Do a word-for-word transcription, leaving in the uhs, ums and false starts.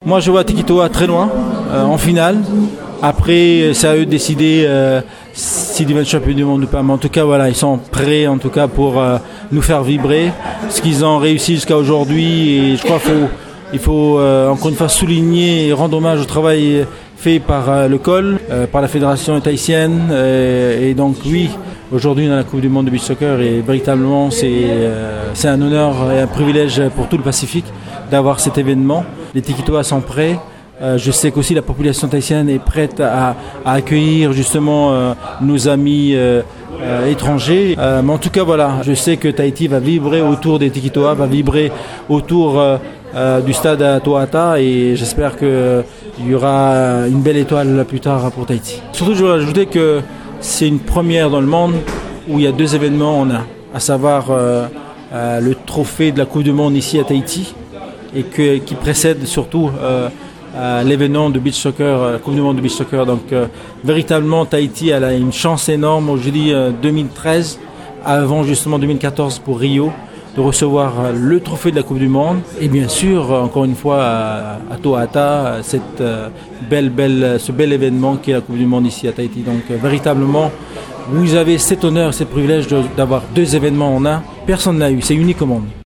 Moi, je vois Tiki Toa très loin, euh, en finale. Après, c'est à eux de décider euh, s'ils deviennent champions du monde ou pas. Mais en tout cas, voilà, ils sont prêts en tout cas pour euh, nous faire vibrer. Ce qu'ils ont réussi jusqu'à aujourd'hui. Et je crois qu'il faut, il faut euh, encore une fois souligner et rendre hommage au travail fait par euh, le C O L, euh, par la fédération tahitienne. Euh, et donc oui, aujourd'hui on a la Coupe du monde de beach soccer et véritablement c'est, euh, c'est un honneur et un privilège pour tout le Pacifique d'avoir cet événement. Les Tiki Toa sont prêts. Euh, je sais qu'aussi la population tahitienne est prête à, à accueillir justement euh, nos amis euh, euh, étrangers. Euh, mais en tout cas, voilà, je sais que Tahiti va vibrer autour des Tiki Toa, va vibrer autour euh, euh, du stade à Toata et j'espère qu'il euh, y aura une belle étoile plus tard pour Tahiti. Surtout, je voudrais ajouter que c'est une première dans le monde où il y a deux événements en un, à savoir euh, euh, le trophée de la Coupe du Monde ici à Tahiti et que, qui précède surtout euh, euh, l'événement de beach soccer, la Coupe du monde de beach soccer. Donc euh, véritablement Tahiti elle a une chance énorme, je dis euh, deux mille treize, avant justement deux mille quatorze pour Rio, de recevoir euh, le trophée de la Coupe du monde et bien sûr euh, encore une fois à, à Toata, cette, euh, belle, belle, ce bel événement qui est la Coupe du monde ici à Tahiti. Donc euh, véritablement vous avez cet honneur, ce privilège de, d'avoir deux événements en un. Personne n'a eu, c'est unique au monde.